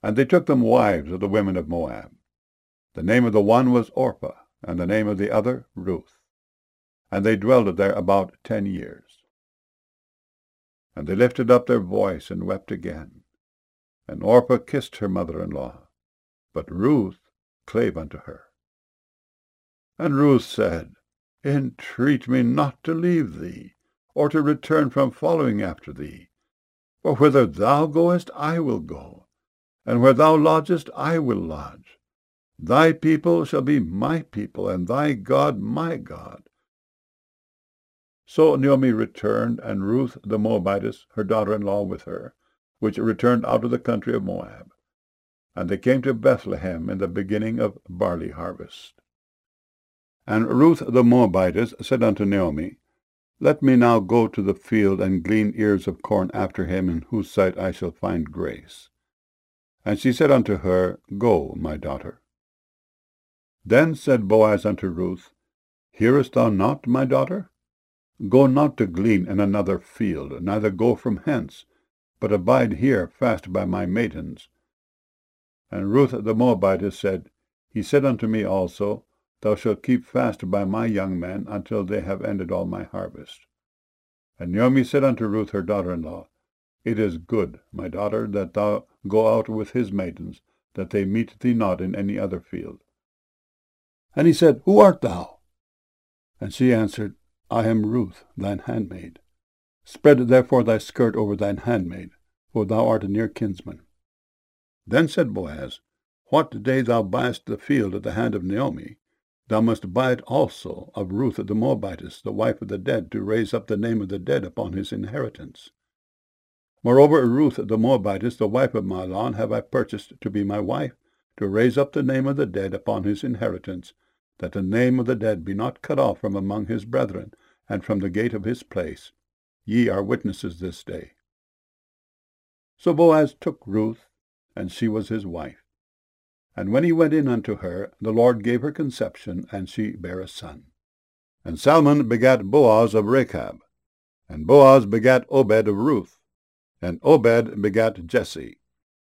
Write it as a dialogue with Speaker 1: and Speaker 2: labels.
Speaker 1: And they took them wives of the women of Moab. The name of the one was Orpah, and the name of the other Ruth. And they dwelled there about 10 years. And they lifted up their voice and wept again. And Orpah kissed her mother-in-law, but Ruth clave unto her. And Ruth said, Entreat me not to leave thee, or to return from following after thee. For whither thou goest, I will go, and where thou lodgest, I will lodge. Thy people shall be my people, and thy God my God. So Naomi returned, and Ruth the Moabitess, her daughter-in-law, with her, which returned out of the country of Moab. And they came to Bethlehem in the beginning of barley harvest. And Ruth the Moabitess said unto Naomi, Let me now go to the field and glean ears of corn after him, in whose sight I shall find grace. And she said unto her, Go, my daughter. Then said Boaz unto Ruth, Hearest thou not, my daughter? Go not to glean in another field, neither go from hence, but abide here fast by my maidens. And Ruth the Moabitess said, He said unto me also, Thou shalt keep fast by my young men until they have ended all my harvest. And Naomi said unto Ruth her daughter-in-law, It is good, my daughter, that thou go out with his maidens, that they meet thee not in any other field. And he said, Who art thou? And she answered, I am Ruth, thine handmaid. Spread therefore thy skirt over thine handmaid, for thou art a near kinsman. Then said Boaz, What day thou buyest the field at the hand of Naomi, thou must buy it also of Ruth the Moabitess, the wife of the dead, to raise up the name of the dead upon his inheritance. Moreover, Ruth the Moabitess, the wife of Mahlon, have I purchased to be my wife, to raise up the name of the dead upon his inheritance, that the name of the dead be not cut off from among his brethren, and from the gate of his place. Ye are witnesses this day. So Boaz took Ruth, and she was his wife. And when he went in unto her, the Lord gave her conception, and she bare a son. And Salmon begat Boaz of Rechab, and Boaz begat Obed of Ruth, and Obed begat Jesse,